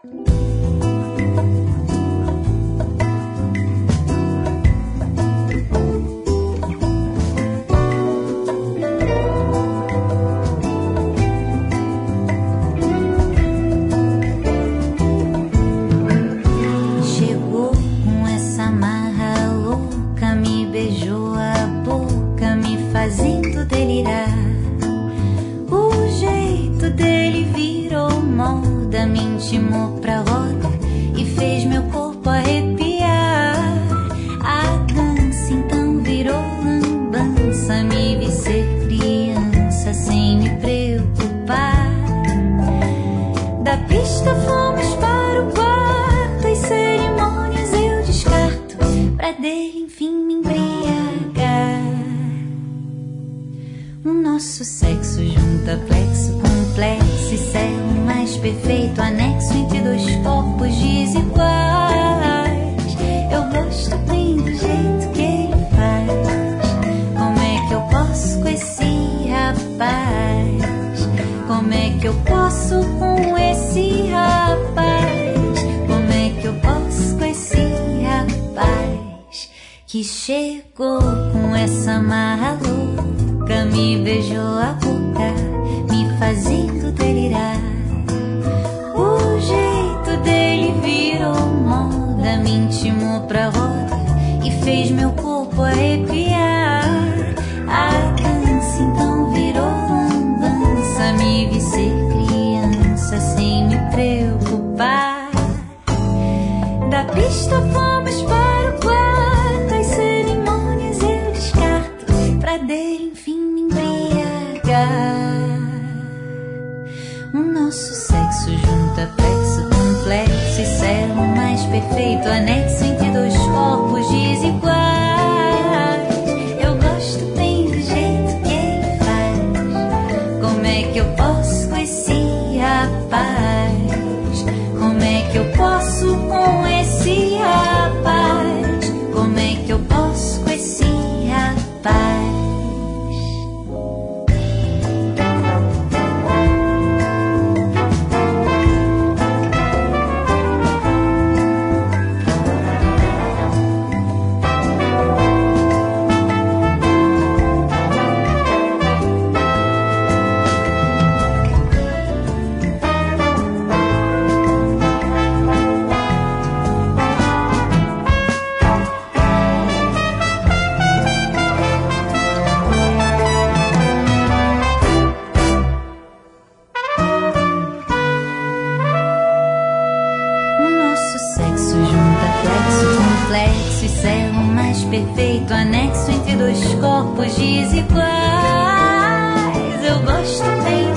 Fazendo delirar, o jeito dele virou moda, me intimou pra roda e fez meu corpo arrepiar. A dança então virou lambança, me vi ser criança sem me preocupar. Da pista fomos para o quarto, as cerimônias eu descarto, pra dele enfim me embriagar. O nosso sexo junta plexo, complexo e céu mais perfeito, anexo entre dois corpos desiguais. Eu gosto bem do jeito que ele faz. Como é que eu posso com esse rapaz? Como é que eu posso com esse rapaz? Como é que eu posso com esse rapaz? Que chegou com essa marra louca, me beijou a boca, me fazendo delirar. O jeito dele virou moda, me intimou pra roda e fez meu corpo arrepiar. A dança então virou lambança, me vi ser criança sem me preocupar. Da pista fomos para o quarto, as cerimônias eu descarto, pra dele enfim me embriagar. O nosso sexo junta plexo, complexo e céu mais perfeito, anexo entre dois corpos desiguais. Eu gosto bem do jeito que ele faz. Como é que eu posso com esse rapaz? Como é que eu posso com esse rapaz? Como é que eu posso com esse rapaz? Perfeito, anexo entre dois corpos desiguais. Eu gosto bem